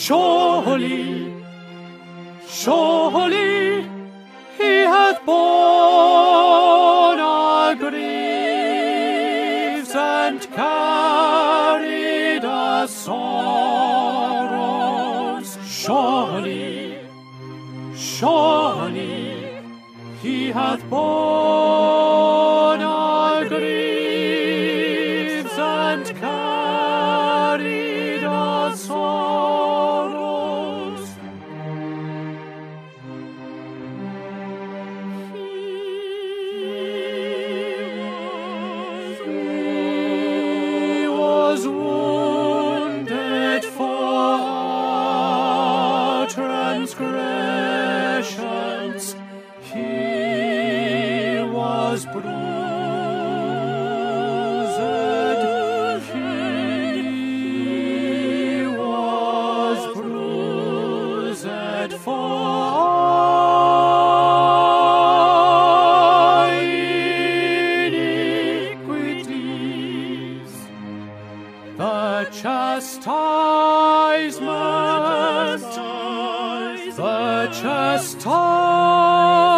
Surely, surely, he hath borne our griefs and carried our sorrows. Surely, surely, he hath borne our griefs and carried our sorrows. He was wounded for our transgressions. He was bruised. He was bruised for our iniquities. The chastisement